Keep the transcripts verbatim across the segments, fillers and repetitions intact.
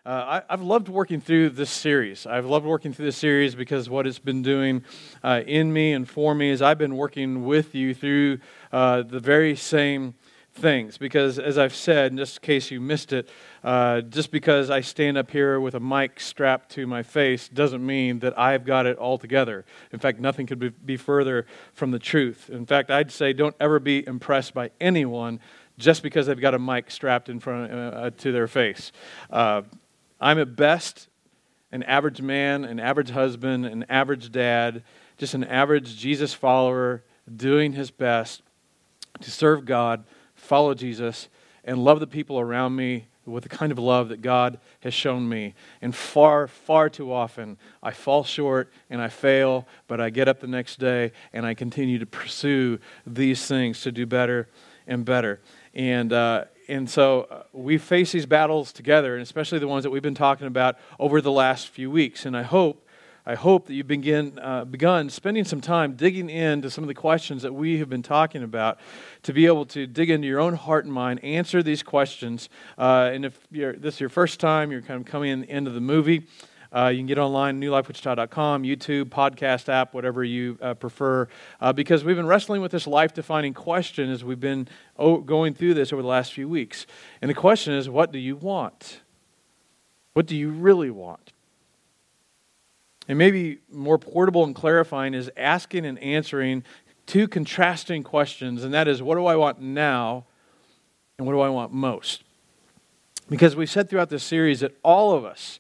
Uh, I, I've loved working through this series. I've loved working through this series because what it's been doing uh, in me and for me is I've been working with you through uh, the very same things. Because as I've said, just in case you missed it, uh, just because I stand up here with a mic strapped to my face doesn't mean that I've got it all together. In fact, nothing could be, be further from the truth. In fact, I'd say don't ever be impressed by anyone just because they've got a mic strapped in front uh, to their face. Uh, I'm at best an average man, an average husband, an average dad, just an average Jesus follower doing his best to serve God, follow Jesus, and love the people around me with the kind of love that God has shown me. And far, far too often, I fall short and I fail, but I get up the next day and I continue to pursue these things to do better and better. And uh, and so we face these battles together, and especially the ones that we've been talking about over the last few weeks. And I hope, I hope that you begin uh, begun spending some time digging into some of the questions that we have been talking about, to be able to dig into your own heart and mind, answer these questions. Uh, and if you're, this is your first time, you're kind of coming in the end of the movie. Uh, you can get online, new life wichita dot com, YouTube, podcast app, whatever you uh, prefer, uh, because we've been wrestling with this life-defining question as we've been o- going through this over the last few weeks. And the question is, what do you want? What do you really want? And maybe more portable and clarifying is asking and answering two contrasting questions, and that is, what do I want now, and what do I want most? Because we've said throughout this series that all of us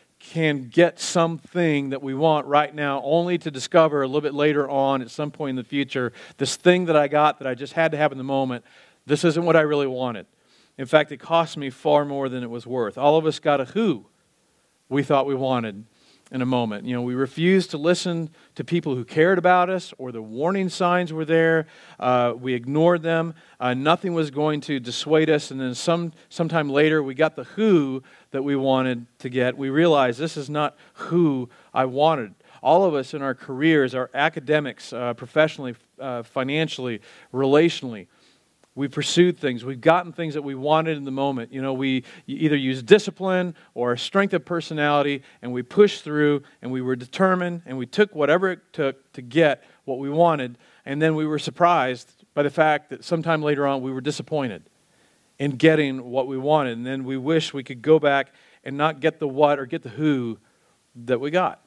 can get something that we want right now, only to discover a little bit later on at some point in the future, this thing that I got that I just had to have in the moment, this isn't what I really wanted. In fact, it cost me far more than it was worth. All of us got a who we thought we wanted in a moment. You know, we refused to listen to people who cared about us, or the warning signs were there. Uh, we ignored them. Uh, nothing was going to dissuade us. And then some sometime later, we got the who that we wanted to get. We realized this is not who I wanted. All of us in our careers, our academics, uh, professionally, uh, financially, relationally, we pursued things. We've gotten things that we wanted in the moment. You know, we either used discipline or a strength of personality, and we pushed through, and we were determined, and we took whatever it took to get what we wanted, and then we were surprised by the fact that sometime later on we were disappointed in getting what we wanted, and then we wish we could go back and not get the what or get the who that we got.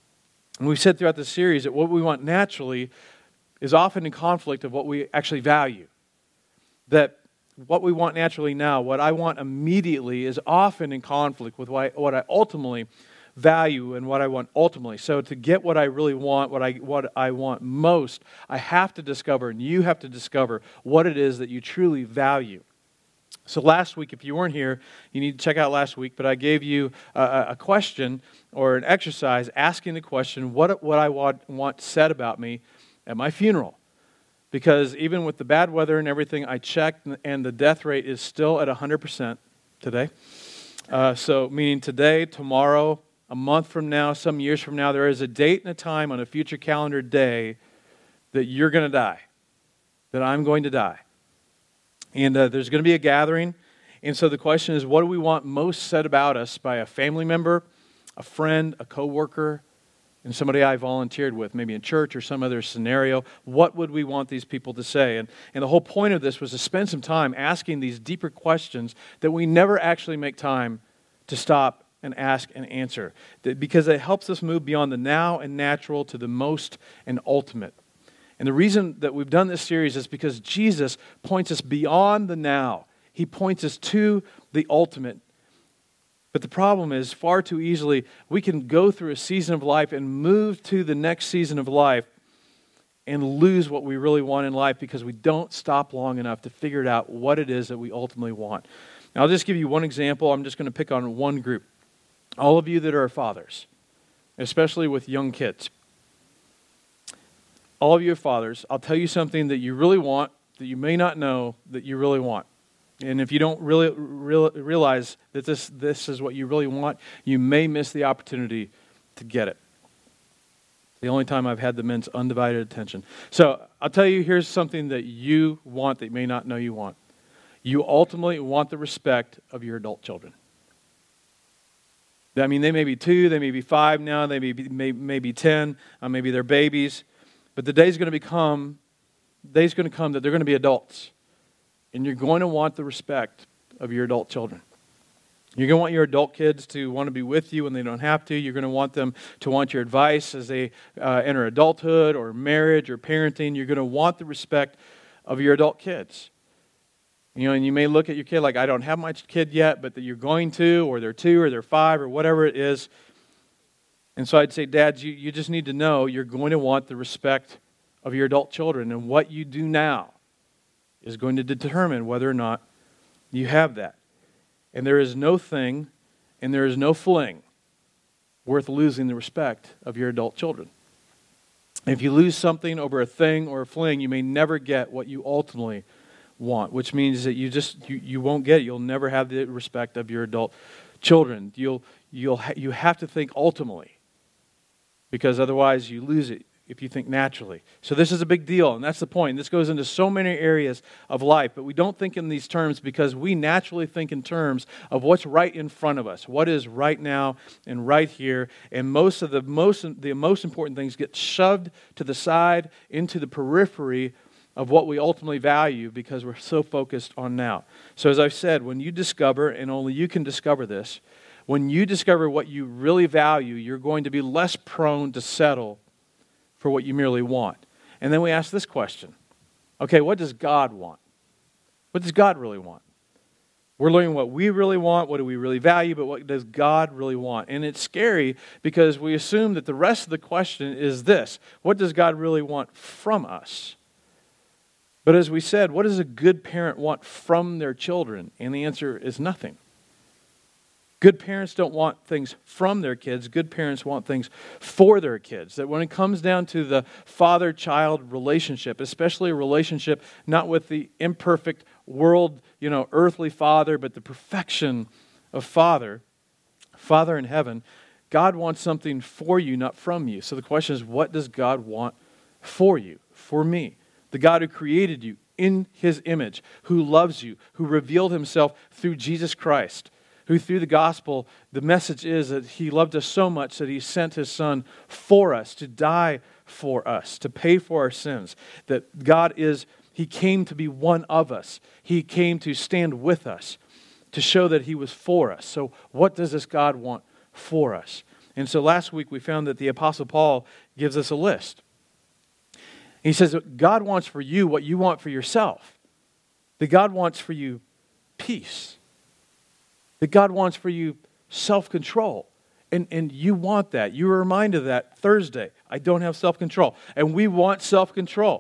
And we've said throughout this series that what we want naturally is often in conflict of what we actually value. That what we want naturally now, what I want immediately, is often in conflict with what I ultimately value and what I want ultimately. So to get what I really want, what I what I want most, I have to discover, and you have to discover, what it is that you truly value. So last week, if you weren't here, you need to check out last week, but I gave you a, a question or an exercise asking the question, what, what I want, want said about me at my funeral. Because even with the bad weather and everything, I checked, and the death rate is still at one hundred percent today. Uh, so meaning today, tomorrow, a month from now, some years from now, there is a date and a time on a future calendar day that you're going to die, that I'm going to die. And uh, there's going to be a gathering. And so the question is, what do we want most said about us by a family member, a friend, a coworker, and somebody I volunteered with, maybe in church or some other scenario? What would we want these people to say? And, and the whole point of this was to spend some time asking these deeper questions that we never actually make time to stop and ask and answer, that, because it helps us move beyond the now and natural to the most and ultimate. And the reason that we've done this series is because Jesus points us beyond the now. He points us to the ultimate. But the problem is, far too easily, we can go through a season of life and move to the next season of life and lose what we really want in life because we don't stop long enough to figure it out what it is that we ultimately want. Now, I'll just give you one example. I'm just going to pick on one group. All of you that are fathers, especially with young kids. All of you are fathers. I'll tell you something that you really want, that you may not know that you really want. And if you don't really real, realize that this, this is what you really want, you may miss the opportunity to get it. The only time I've had the men's undivided attention. So I'll tell you, here's something that you want that you may not know you want. You ultimately want the respect of your adult children. I mean, they may be two, they may be five now, they may be, may, may be ten, uh, maybe they're babies. But the day's going to become, the day's going to come that they're going to be adults. And you're going to want the respect of your adult children. You're going to want your adult kids to want to be with you when they don't have to. You're going to want them to want your advice as they uh, enter adulthood or marriage or parenting. You're going to want the respect of your adult kids. You know, and you may look at your kid like, I don't have my kid yet, but that you're going to, or they're two, or they're five, or whatever it is. And so I'd say, dads, you, you just need to know you're going to want the respect of your adult children. And what you do now is going to determine whether or not you have that. And there is no thing, and there is no fling worth losing the respect of your adult children. If you lose something over a thing or a fling, you may never get what you ultimately want, which means that you just you, you won't get it. You'll never have the respect of your adult children. You'll you'll ha- you have to think ultimately, because otherwise you lose it if you think naturally. So this is a big deal, and that's the point. This goes into so many areas of life, but we don't think in these terms because we naturally think in terms of what's right in front of us, what is right now and right here, and most of the most the most important things get shoved to the side into the periphery of what we ultimately value because we're so focused on now. So as I've said, when you discover, and only you can discover this, when you discover what you really value, you're going to be less prone to settle for what you merely want. And then we ask this question. Okay, what does God want? What does God really want? We're learning what we really want, what do we really value, but what does God really want? And it's scary because we assume that the rest of the question is this. What does God really want from us? But as we said, what does a good parent want from their children? And the answer is nothing. Good parents don't want things from their kids. Good parents want things for their kids. That when it comes down to the father-child relationship, especially a relationship not with the imperfect world, you know, earthly father, but the perfection of Father, Father in heaven, God wants something for you, not from you. So the question is, what does God want for you, for me? The God who created you in His image, who loves you, who revealed Himself through Jesus Christ, who through the gospel, the message is that He loved us so much that He sent His Son for us, to die for us, to pay for our sins. That God is, He came to be one of us. He came to stand with us, to show that He was for us. So what does this God want for us? And so last week we found that the Apostle Paul gives us a list. He says that God wants for you what you want for yourself. That God wants for you peace. That God wants for you self-control. And, and you want that. You were reminded of that Thursday. I don't have self-control. And we want self-control.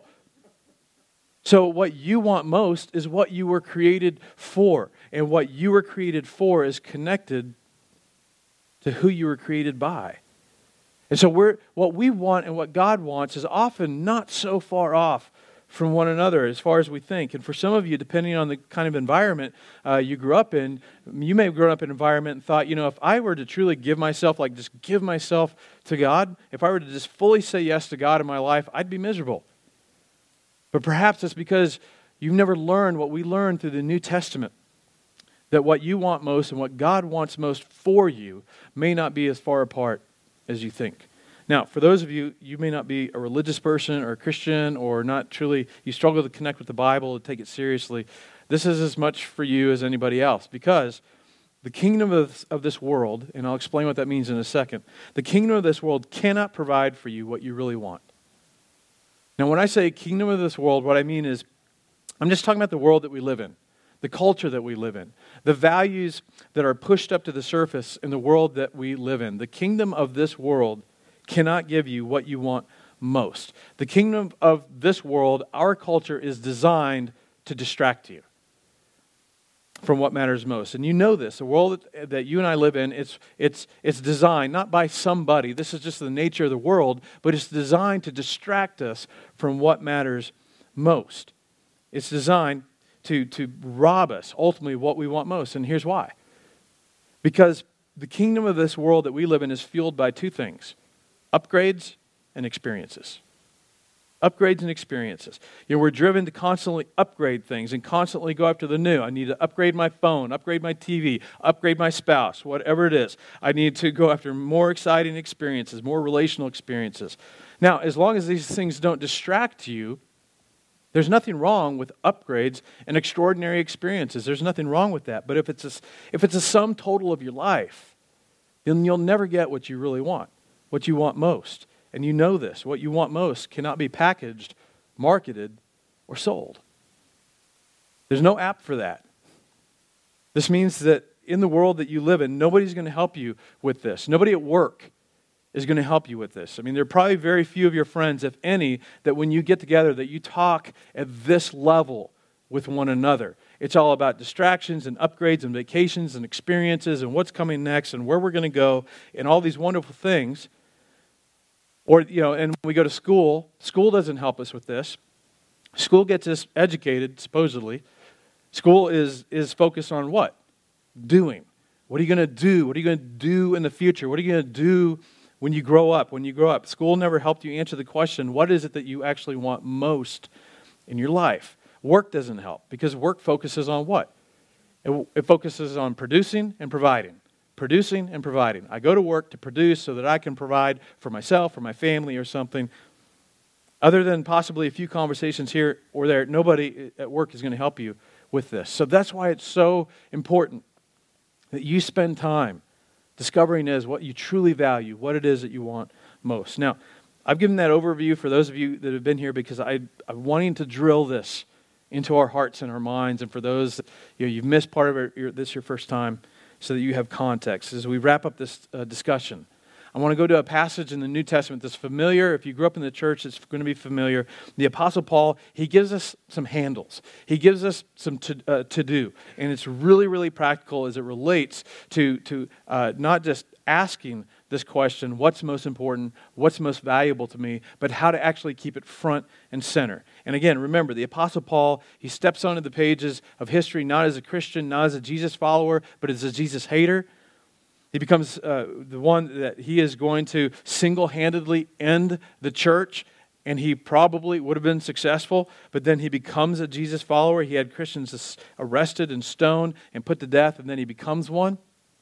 So what you want most is what you were created for. And what you were created for is connected to who you were created by. And so we're, what we want and what God wants is often not so far off from one another as far as we think. And for some of you, depending on the kind of environment uh, you grew up in, you may have grown up in an environment and thought, you know, if I were to truly give myself, like just give myself to God, if I were to just fully say yes to God in my life, I'd be miserable. But perhaps it's because you've never learned what we learned through the New Testament, that what you want most and what God wants most for you may not be as far apart as you think. Now, for those of you, you may not be a religious person or a Christian or not truly, you struggle to connect with the Bible, to take it seriously. This is as much for you as anybody else, because the kingdom of, of this world, and I'll explain what that means in a second, the kingdom of this world cannot provide for you what you really want. Now, when I say kingdom of this world, what I mean is, I'm just talking about the world that we live in, the culture that we live in, the values that are pushed up to the surface in the world that we live in. The kingdom of this world cannot give you what you want most. The kingdom of this world, our culture, is designed to distract you from what matters most. And you know this. The world that you and I live in, it's, it's, it's designed not by somebody. This is just the nature of the world, but it's designed to distract us from what matters most. It's designed to, to rob us, ultimately, what we want most. And here's why. Because the kingdom of this world that we live in is fueled by two things: upgrades and experiences. Upgrades and experiences. You know, we're driven to constantly upgrade things and constantly go after the new. I need to upgrade my phone, upgrade my T V, upgrade my spouse, whatever it is. I need to go after more exciting experiences, more relational experiences. Now, as long as these things don't distract you, there's nothing wrong with upgrades and extraordinary experiences. There's nothing wrong with that. But if it's a, if it's a sum total of your life, then you'll never get what you really want, what you want most. And you know this. What you want most cannot be packaged, marketed, or sold. There's no app for that. This means that in the world that you live in, nobody's going to help you with this. Nobody at work is going to help you with this. I mean, there are probably very few of your friends, if any, that when you get together, that you talk at this level with one another. It's all about distractions and upgrades and vacations and experiences and what's coming next and where we're going to go and all these wonderful things. Or, you know, and when we go to school, school doesn't help us with this. School gets us educated, supposedly. School is, is focused on what? Doing. What are you going to do? What are you going to do in the future? What are you going to do when you grow up? When you grow up, school never helped you answer the question, what is it that you actually want most in your life? Work doesn't help because work focuses on what? It, it focuses on producing and providing. Producing and providing. I go to work to produce so that I can provide for myself or my family or something. Other than possibly a few conversations here or there, nobody at work is going to help you with this. So that's why it's so important that you spend time discovering is what you truly value, what it is that you want most. Now, I've given that overview for those of you that have been here because I, I'm wanting to drill this into our hearts and our minds, and for those that, you know, you've missed part of it, your, this your first time, so that you have context. As we wrap up this uh, discussion, I want to go to a passage in the New Testament that's familiar. If you grew up in the church, it's going to be familiar. The Apostle Paul, he gives us some handles. He gives us some to, uh, to do. And it's really, really practical as it relates to, to uh, not just asking this question, what's most important, what's most valuable to me, but how to actually keep it front and center. And again, remember, the Apostle Paul, he steps onto the pages of history not as a Christian, not as a Jesus follower, but as a Jesus hater. He becomes uh, the one that he is going to single-handedly end the church, and he probably would have been successful, but then he becomes a Jesus follower. He had Christians arrested and stoned and put to death, and then he becomes one.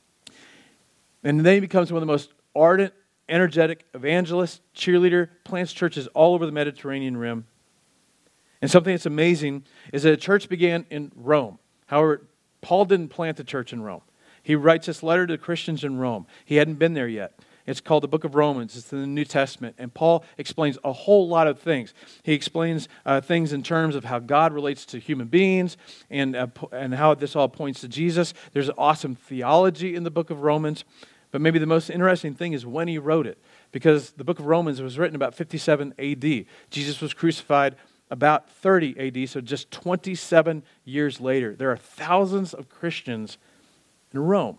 And then he becomes one of the most ardent, energetic evangelist, cheerleader, plants churches all over the Mediterranean rim. And something that's amazing is that a church began in Rome. However, Paul didn't plant the church in Rome. He writes this letter to Christians in Rome. He hadn't been there yet. It's called the Book of Romans. It's in the New Testament. And Paul explains a whole lot of things. He explains uh, things in terms of how God relates to human beings and, uh, and how this all points to Jesus. There's awesome theology in the Book of Romans. But maybe the most interesting thing is when he wrote it. Because the Book of Romans was written about fifty-seven A D. Jesus was crucified about thirty A D, so just twenty-seven years later. There are thousands of Christians in Rome,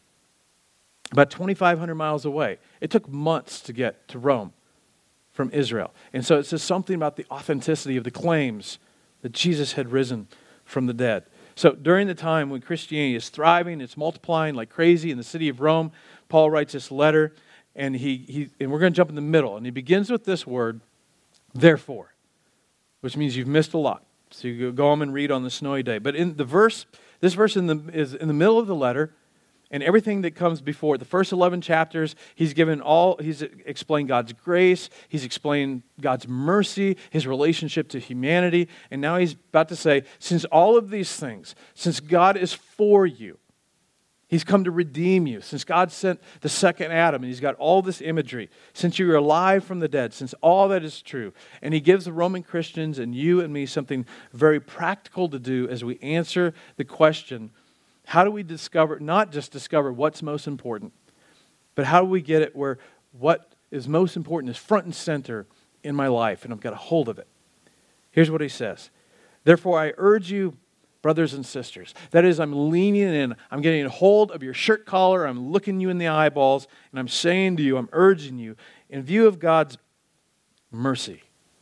about twenty-five hundred miles away. It took months to get to Rome from Israel. And so it says something about the authenticity of the claims that Jesus had risen from the dead. So during the time when Christianity is thriving, it's multiplying like crazy in the city of Rome, Paul writes this letter, and he, he and we're going to jump in the middle. And he begins with this word, therefore, which means you've missed a lot. So you go home and read on the snowy day. But in the verse, this verse in the, is in the middle of the letter, and everything that comes before it, the first eleven chapters, he's given all, he's explained God's grace, he's explained God's mercy, his relationship to humanity, and now he's about to say, since all of these things, since God is for you, he's come to redeem you, since God sent the second Adam, and he's got all this imagery, since you're alive from the dead, since all that is true, and he gives the Roman Christians and you and me something very practical to do as we answer the question, how do we discover, not just discover what's most important, but how do we get it where what is most important is front and center in my life, and I've got a hold of it. Here's what he says. Therefore, I urge you, brothers and sisters, that is, I'm leaning in, I'm getting a hold of your shirt collar, I'm looking you in the eyeballs, and I'm saying to you, I'm urging you, in view of God's mercy.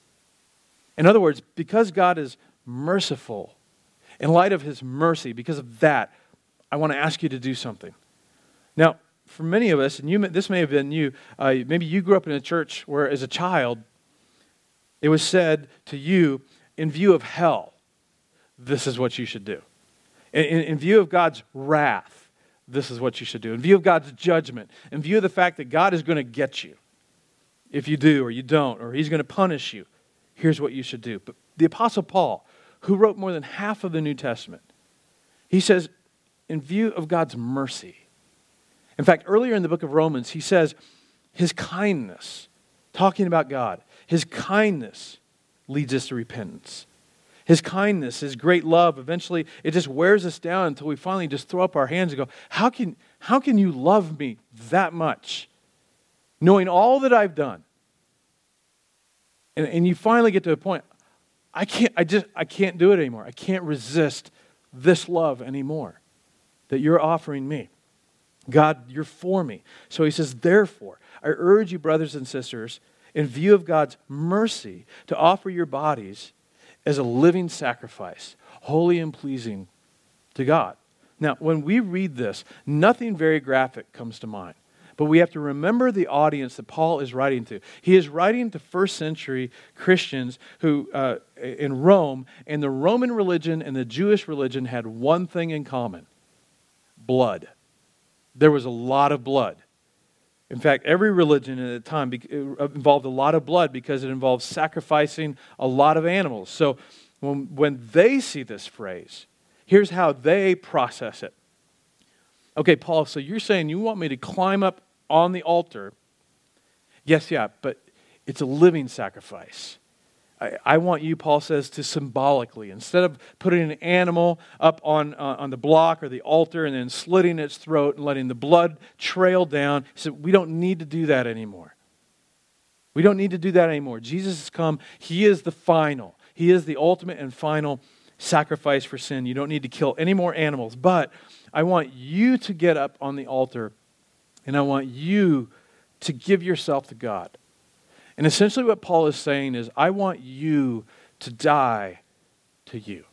In other words, because God is merciful, in light of his mercy, because of that, I want to ask you to do something. Now, for many of us, and you, this may have been you, uh, maybe you grew up in a church where as a child, it was said to you, in view of hell, this is what you should do. In, in, in view of God's wrath, this is what you should do. In view of God's judgment, in view of the fact that God is going to get you if you do or you don't, or He's going to punish you, here's what you should do. But the Apostle Paul, who wrote more than half of the New Testament, he says, in view of God's mercy. In fact, earlier in the book of Romans, he says, His kindness, talking about God, His kindness leads us to repentance. His kindness, His great love, eventually it just wears us down until we finally just throw up our hands and go, how can, how can you love me that much? Knowing all that I've done. And, and you finally get to a point, I can't, I just, I can't do it anymore. I can't resist this love anymore that you're offering me. God, you're for me. So he says, therefore, I urge you, brothers and sisters, in view of God's mercy, to offer your bodies as a living sacrifice, holy and pleasing to God. Now, when we read this, nothing very graphic comes to mind. But we have to remember the audience that Paul is writing to. He is writing to first century Christians who, uh, in Rome, and the Roman religion and the Jewish religion had one thing in common: blood. There was a lot of blood. In fact, every religion at the time involved a lot of blood because it involved sacrificing a lot of animals. So when, when they see this phrase, here's how they process it. Okay, Paul, so you're saying you want me to climb up on the altar? Yes, yeah, but it's a living sacrifice. I, I want you, Paul says, to symbolically, instead of putting an animal up on, uh, on the block or the altar and then slitting its throat and letting the blood trail down, he said, we don't need to do that anymore. We don't need to do that anymore. Jesus has come. He is the final. He is the ultimate and final sacrifice for sin. You don't need to kill any more animals, but I want you to get up on the altar and I want you to give yourself to God. And essentially what Paul is saying is, I want you to die to you.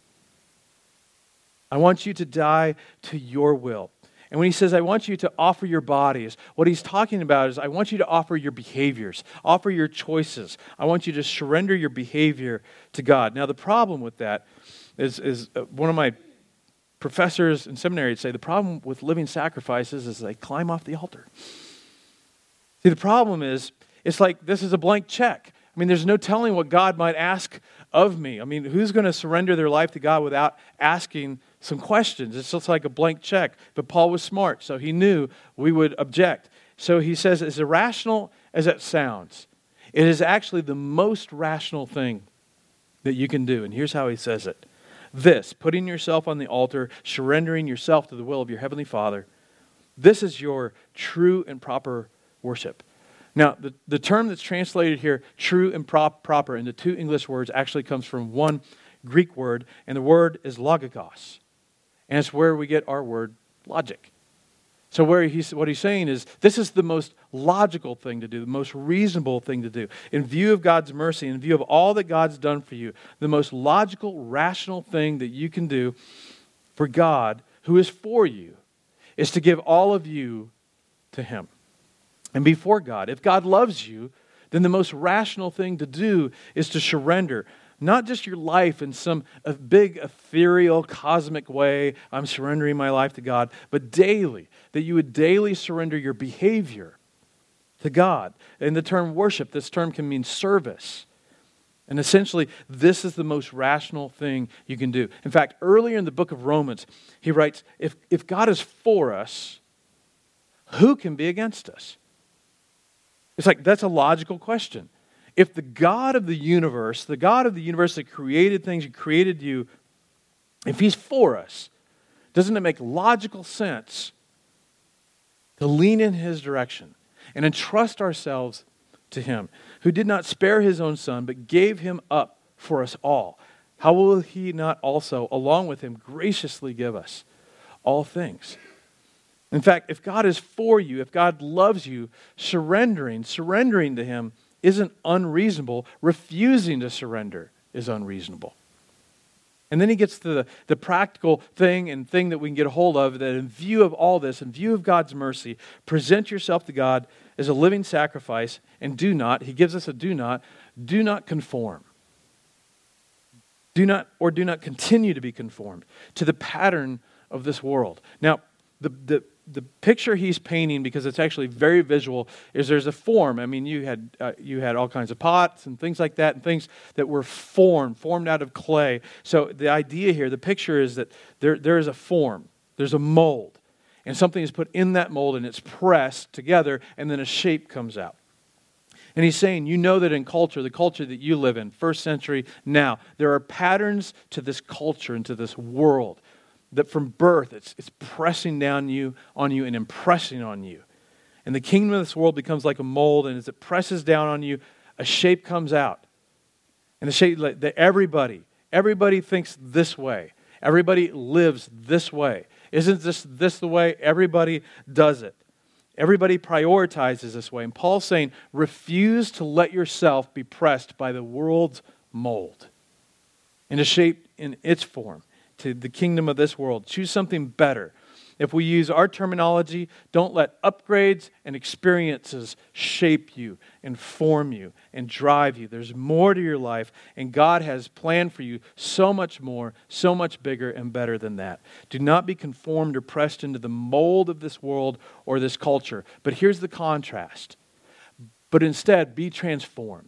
I want you to die to your will. And when he says, I want you to offer your bodies, what he's talking about is, I want you to offer your behaviors, offer your choices. I want you to surrender your behavior to God. Now, the problem with that is, is uh, one of my professors in seminary would say, the problem with living sacrifices is they climb off the altar. See, the problem is, it's like this is a blank check. I mean, there's no telling what God might ask of me. I mean, who's going to surrender their life to God without asking some questions? It's just like a blank check. But Paul was smart, so he knew we would object. So he says, as irrational as it sounds, it is actually the most rational thing that you can do. And here's how he says it. This, putting yourself on the altar, surrendering yourself to the will of your heavenly Father, this is your true and proper worship. Now, the, the term that's translated here, true and prop, proper, into two English words, actually comes from one Greek word, and the word is logikos. And it's where we get our word logic. So where he's, what he's saying is, this is the most logical thing to do, the most reasonable thing to do. In view of God's mercy, in view of all that God's done for you, the most logical, rational thing that you can do for God, who is for you, is to give all of you to Him. And before God, if God loves you, then the most rational thing to do is to surrender, not just your life in some a big ethereal cosmic way, I'm surrendering my life to God, but daily, that you would daily surrender your behavior to God. In the term worship, this term can mean service. And essentially, this is the most rational thing you can do. In fact, earlier in the book of Romans, he writes, if, if God is for us, who can be against us? It's like, that's a logical question. If the God of the universe, the God of the universe that created things, who created you, if He's for us, doesn't it make logical sense to lean in His direction and entrust ourselves to Him, who did not spare His own Son, but gave Him up for us all? How will He not also, along with Him, graciously give us all things? In fact, if God is for you, if God loves you, surrendering, surrendering to Him isn't unreasonable. Refusing to surrender is unreasonable. And then he gets to the, the practical thing and thing that we can get a hold of, that in view of all this, in view of God's mercy, present yourself to God as a living sacrifice, and do not, he gives us a do not, do not conform. Do not, or do not continue to be conformed to the pattern of this world. Now, the, the, the picture he's painting, because it's actually very visual, is there's a form. I mean, you had uh, you had all kinds of pots and things like that, and things that were formed, formed out of clay. So the idea here, the picture is that there there is a form, there's a mold, and something is put in that mold, and it's pressed together, and then a shape comes out. And he's saying, you know that in culture, the culture that you live in, first century now, there are patterns to this culture and to this world that from birth, it's, it's pressing down you on you and impressing on you. And the kingdom of this world becomes like a mold, and as it presses down on you, a shape comes out. And the shape that everybody, everybody thinks this way. Everybody lives this way. Isn't this, this the way? Everybody does it. Everybody prioritizes this way. And Paul's saying, refuse to let yourself be pressed by the world's mold and to shape in its form to the kingdom of this world. Choose something better. If we use our terminology, don't let upgrades and experiences shape you and form you and drive you. There's more to your life, and God has planned for you so much more, so much bigger and better than that. Do not be conformed or pressed into the mold of this world or this culture. But here's the contrast. But instead, be transformed.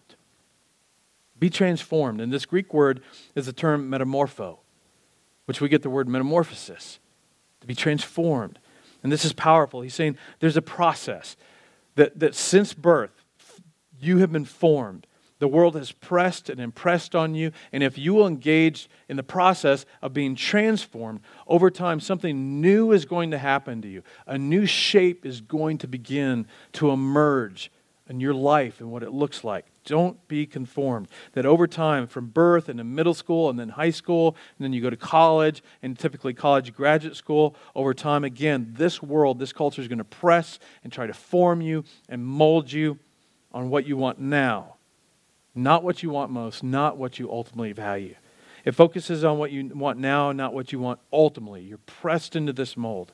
Be transformed. And this Greek word is the term metamorpho, which we get the word metamorphosis. To be transformed. And this is powerful. He's saying there's a process that, that since birth, you have been formed. The world has pressed and impressed on you. And if you will engage in the process of being transformed, over time something new is going to happen to you. A new shape is going to begin to emerge in your life and what it looks like. Don't be conformed. That over time, from birth and in middle school and then high school, and then you go to college, and typically college graduate school, over time, again, this world, this culture is going to press and try to form you and mold you on what you want now. Not what you want most, not what you ultimately value. It focuses on what you want now, not what you want ultimately. You're pressed into this mold.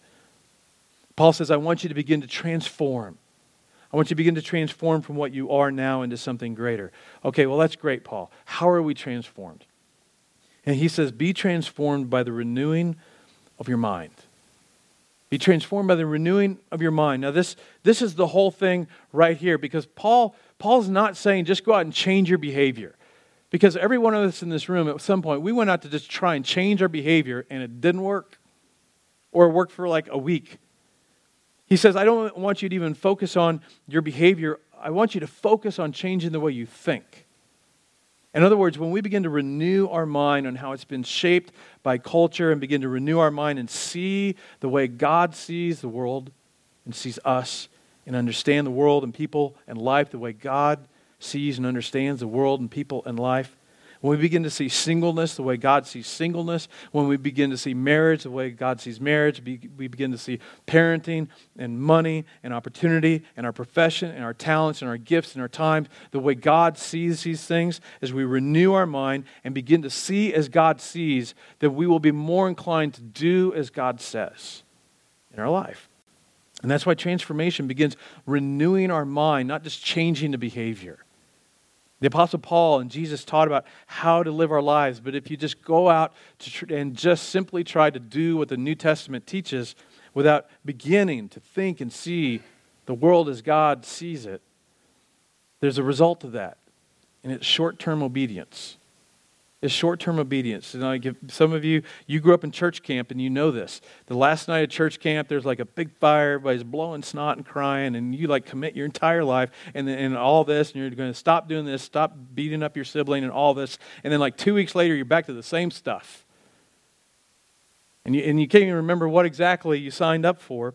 Paul says, I want you to begin to transform. I want you to begin to transform from what you are now into something greater. Okay, well, that's great, Paul. How are we transformed? And he says, be transformed by the renewing of your mind. Be transformed by the renewing of your mind. Now, this, this is the whole thing right here, because Paul, Paul's not saying just go out and change your behavior. Because every one of us in this room, at some point, we went out to just try and change our behavior, and it didn't work. Or it worked for like a week. He says, I don't want you to even focus on your behavior. I want you to focus on changing the way you think. In other words, when we begin to renew our mind on how it's been shaped by culture and begin to renew our mind and see the way God sees the world and sees us and understand the world and people and life the way God sees and understands the world and people and life, when we begin to see singleness the way God sees singleness, when we begin to see marriage the way God sees marriage, we begin to see parenting and money and opportunity and our profession and our talents and our gifts and our time, the way God sees these things, as we renew our mind and begin to see as God sees, that we will be more inclined to do as God says in our life. And that's why transformation begins renewing our mind, not just changing the behavior. The Apostle Paul and Jesus taught about how to live our lives, but if you just go out to tr- and just simply try to do what the New Testament teaches without beginning to think and see the world as God sees it, there's a result of that, and it's short-term obedience. It's short-term obedience. And I give some of you, you grew up in church camp and you know this. The last night of church camp, there's like a big fire, everybody's blowing snot and crying, and you like commit your entire life and, and all this, and you're going to stop doing this, stop beating up your sibling and all this, and then like two weeks later, you're back to the same stuff. And you, and you can't even remember what exactly you signed up for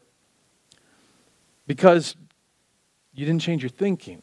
because you didn't change your thinking.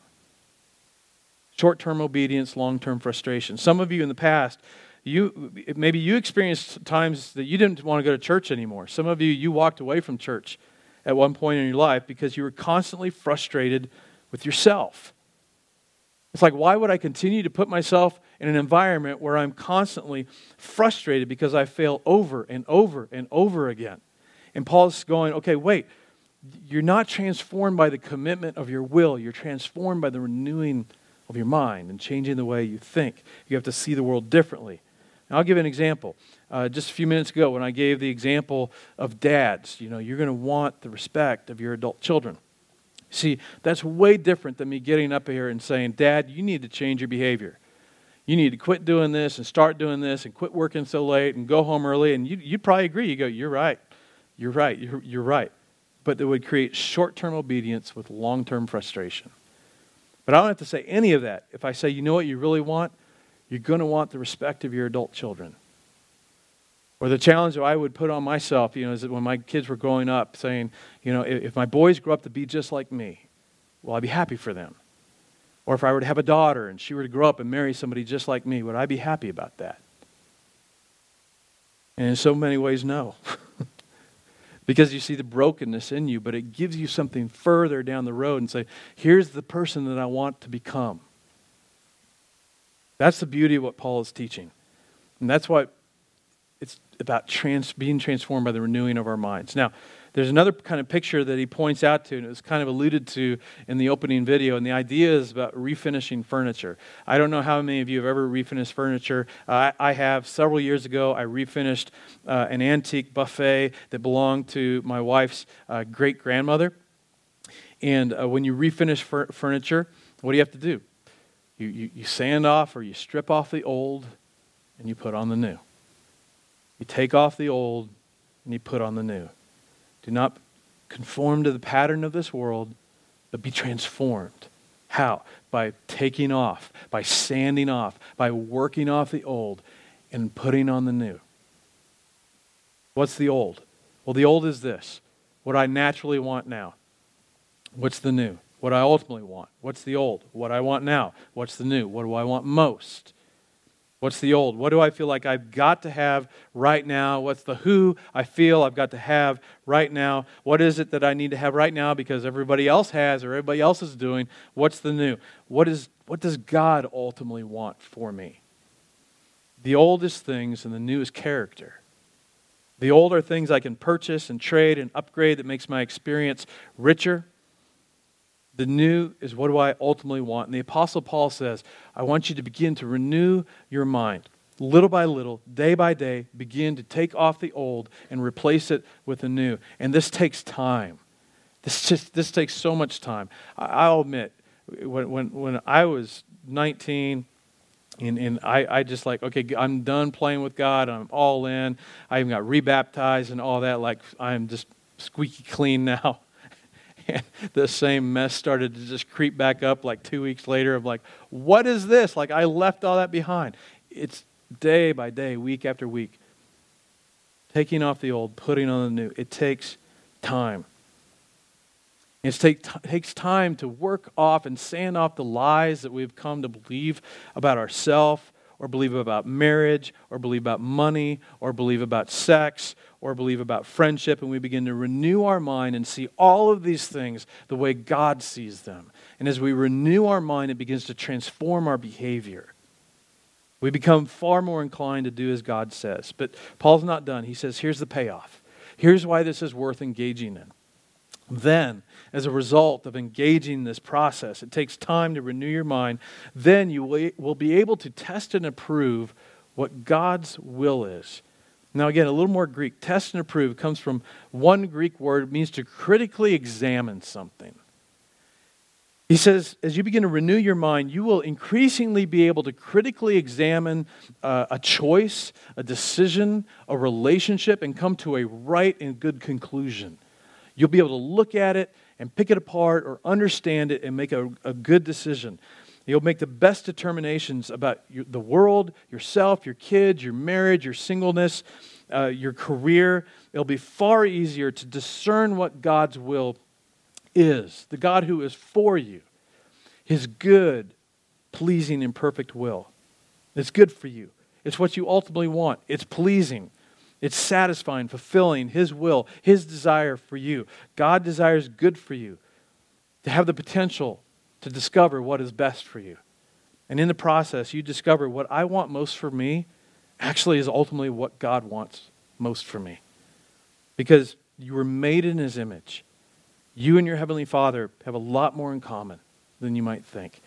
Short-term obedience, long-term frustration. Some of you in the past, you maybe you experienced times that you didn't want to go to church anymore. Some of you, you walked away from church at one point in your life because you were constantly frustrated with yourself. It's like, why would I continue to put myself in an environment where I'm constantly frustrated because I fail over and over and over again? And Paul's going, okay, wait, you're not transformed by the commitment of your will. You're transformed by the renewing of your mind and changing the way you think. You have to see the world differently. And I'll give an example. Uh, just a few minutes ago when I gave the example of dads, you know, you're going to want the respect of your adult children. See, that's way different than me getting up here and saying, Dad, you need to change your behavior. You need to quit doing this and start doing this and quit working so late and go home early. And you, you'd probably agree. You go, you're right. You're right. You're, you're right. But it would create short-term obedience with long-term frustration. But I don't have to say any of that. If I say, you know what you really want? You're going to want the respect of your adult children. Or the challenge that I would put on myself, you know, is that when my kids were growing up, saying, you know, if, if my boys grow up to be just like me, well, I'd be happy for them. Or if I were to have a daughter and she were to grow up and marry somebody just like me, would I be happy about that? And in so many ways, no. Because you see the brokenness in you, but it gives you something further down the road and say, here's the person that I want to become. That's the beauty of what Paul is teaching. And that's what it's about trans, being transformed by the renewing of our minds. Now, there's another kind of picture that he points out to, and it was kind of alluded to in the opening video, and the idea is about refinishing furniture. I don't know how many of you have ever refinished furniture. Uh, I, I have. Several years ago, I refinished uh, an antique buffet that belonged to my wife's uh, great-grandmother. And uh, when you refinish fur- furniture, what do you have to do? You, you, you sand off or you strip off the old, and you put on the new. You take off the old, and you put on the new. Do not conform to the pattern of this world, but be transformed. How? By taking off, by sanding off, by working off the old and putting on the new. What's the old? Well, the old is this. What I naturally want now. What's the new? What I ultimately want. What's the old? What I want now. What's the new? What do I want most? What's the old? What do I feel like I've got to have right now? What's the who I feel I've got to have right now? What is it that I need to have right now because everybody else has or everybody else is doing? What's the new? What is what does God ultimately want for me? The old is things and the new is character. The old are things I can purchase and trade and upgrade that makes my experience richer. The new is what do I ultimately want? And the Apostle Paul says, I want you to begin to renew your mind. Little by little, day by day, begin to take off the old and replace it with the new. And this takes time. This just this takes so much time. I, I'll admit, when when when I was nineteen, and, and I, I just like, okay, I'm done playing with God. I'm all in. I even got rebaptized and all that. Like, I'm just squeaky clean now. And the same mess started to just creep back up like two weeks later of like, what is this? Like, I left all that behind. It's day by day, week after week. Taking off the old, putting on the new. It takes time. It take, t- takes time to work off and sand off the lies that we've come to believe about ourselves, or believe about marriage, or believe about money, or believe about sex, or believe about friendship, and we begin to renew our mind and see all of these things the way God sees them. And as we renew our mind, it begins to transform our behavior. We become far more inclined to do as God says. But Paul's not done. He says, here's the payoff. Here's why this is worth engaging in. Then, as a result of engaging this process, it takes time to renew your mind, then you will be able to test and approve what God's will is. Now again, a little more Greek. Test and approve comes from one Greek word. It means to critically examine something. He says, as you begin to renew your mind, you will increasingly be able to critically examine uh, a choice, a decision, a relationship, and come to a right and good conclusion. You'll be able to look at it and pick it apart or understand it and make a, a good decision. You'll make the best determinations about your, the world, yourself, your kids, your marriage, your singleness, uh, your career. It'll be far easier to discern what God's will is, the God who is for you, His good, pleasing, and perfect will. It's good for you. It's what you ultimately want. It's pleasing. It's satisfying, fulfilling His will, His desire for you. God desires good for you, to have the potential to discover what is best for you. And in the process, you discover what I want most for me actually is ultimately what God wants most for me. Because you were made in His image. You and your Heavenly Father have a lot more in common than you might think.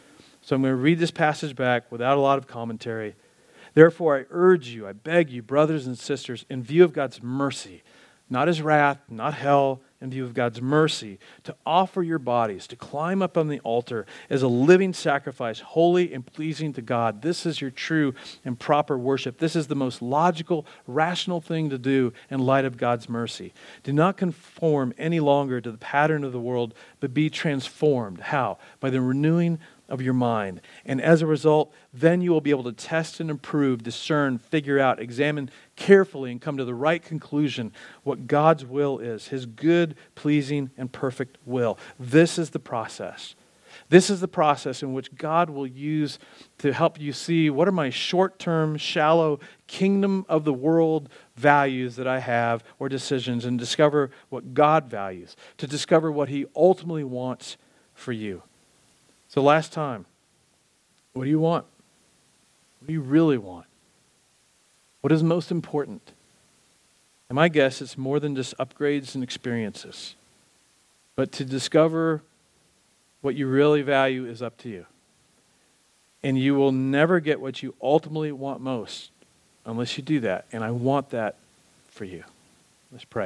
So I'm going to read this passage back without a lot of commentary. Therefore, I urge you, I beg you, brothers and sisters, in view of God's mercy, not his wrath, not hell, in view of God's mercy, to offer your bodies, to climb up on the altar as a living sacrifice, holy and pleasing to God. This is your true and proper worship. This is the most logical, rational thing to do in light of God's mercy. Do not conform any longer to the pattern of the world, but be transformed. How? By the renewing of your mind. And as a result, then you will be able to test and improve, discern, figure out, examine carefully, and come to the right conclusion what God's will is, his good, pleasing, and perfect will. This is the process. This is the process in which God will use to help you see what are my short-term, shallow, kingdom of the world values that I have or decisions, and discover what God values, to discover what he ultimately wants for you. So last time, what do you want? What do you really want? What is most important? And my guess it's more than just upgrades and experiences. But to discover what you really value is up to you. And you will never get what you ultimately want most unless you do that. And I want that for you. Let's pray.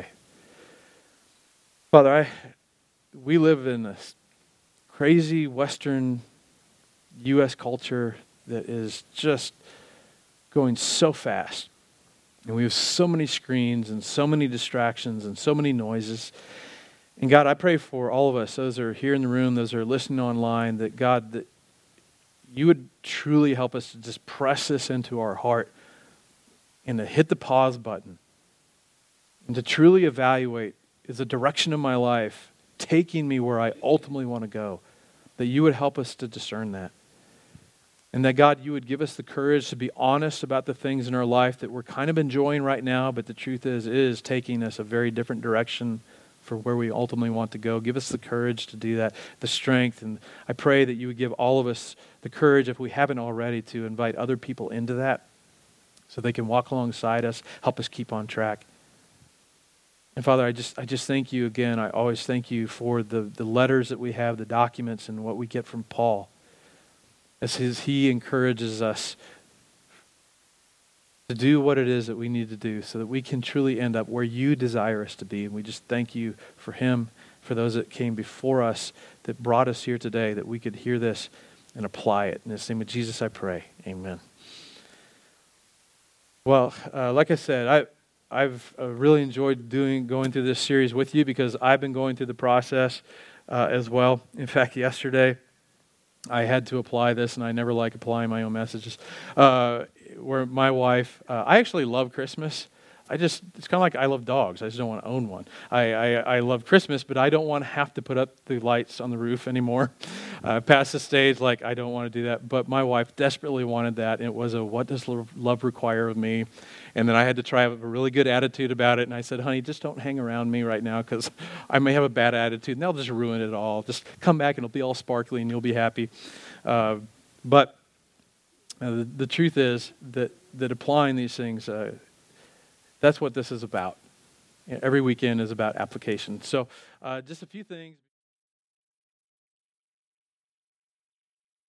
Father, I we live in a crazy Western U S culture that is just going so fast. And we have so many screens and so many distractions and so many noises. And God, I pray for all of us, those that are here in the room, those that are listening online, that God, that you would truly help us to just press this into our heart and to hit the pause button and to truly evaluate, is the direction of my life taking me where I ultimately want to go? That you would help us to discern that. And that, God, you would give us the courage to be honest about the things in our life that we're kind of enjoying right now, but the truth is, it is taking us a very different direction for where we ultimately want to go. Give us the courage to do that, the strength. And I pray that you would give all of us the courage, if we haven't already, to invite other people into that so they can walk alongside us, help us keep on track. And Father, I just I just thank you again. I always thank you for the, the letters that we have, the documents, and what we get from Paul. As his, he encourages us to do what it is that we need to do so that we can truly end up where you desire us to be. And we just thank you for him, for those that came before us, that brought us here today, that we could hear this and apply it. In the name of Jesus, I pray. Amen. Well, uh, like I said, I... I've uh, really enjoyed doing going through this series with you because I've been going through the process uh, as well. In fact, yesterday I had to apply this, and I never like applying my own messages, uh, where my wife, uh, I actually love Christmas. I just, it's kind of like I love dogs. I just don't want to own one. I, I, I love Christmas, but I don't want to have to put up the lights on the roof anymore. Uh, past the stage, like I don't want to do that. But my wife desperately wanted that. And it was a, what does love require of me? And then I had to try to have a really good attitude about it. And I said, honey, just don't hang around me right now because I may have a bad attitude. And they'll just ruin it all. Just come back and it'll be all sparkly and you'll be happy. Uh, but uh, the, the truth is that, that applying these things, uh, that's what this is about. Every weekend is about application. So uh, just a few things.